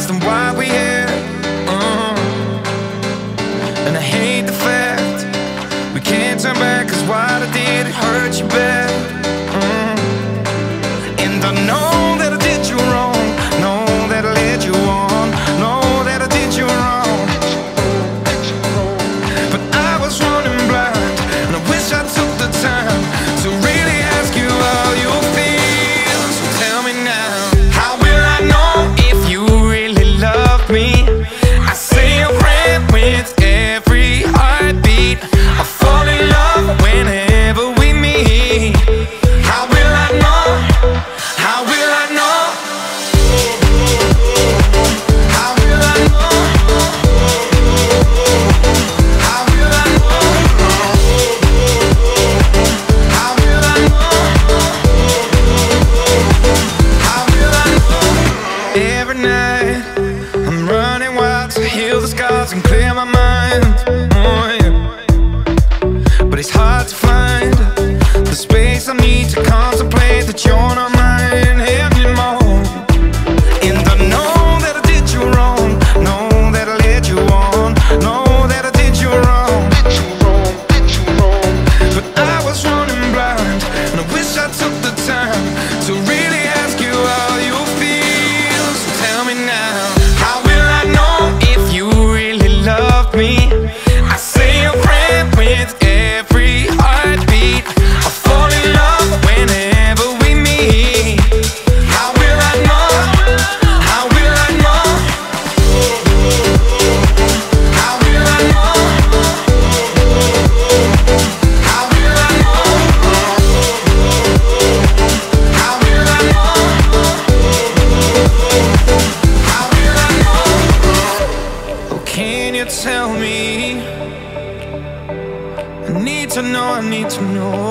us, then why we here? And I hate the fact we can't turn back, 'cause what I did, it hurt you bad. And I know that I did you wrong, know that I led you on, know that I did you wrong. But I was running blind, and I wish I took the time to really ask you how you feel. So tell me now, how will I know if you really love me? I say a prayer with every heartbeat. I fall in love whenever we meet. How will I know? How will I know? How will I know? How will I know? How will I know? How will I know? Every night I'm running wild to heal the scars and clear my mind. Oh, yeah. But it's hard to find the space I need to contemplate that you're not mine anymore. And I know that I did you wrong, know that I led you on, know that I did you wrong. But I was running blind, and I wish I took the time to really ask you how you feel. So tell me now, how will I know if you really love me? I say a prayer with every heartbeat. I fall in love whenever we meet. How will I know? How will I know? How will I know? How will I know? How will I know? How will I know? Oh, can you tell me? I need to know, I need to know.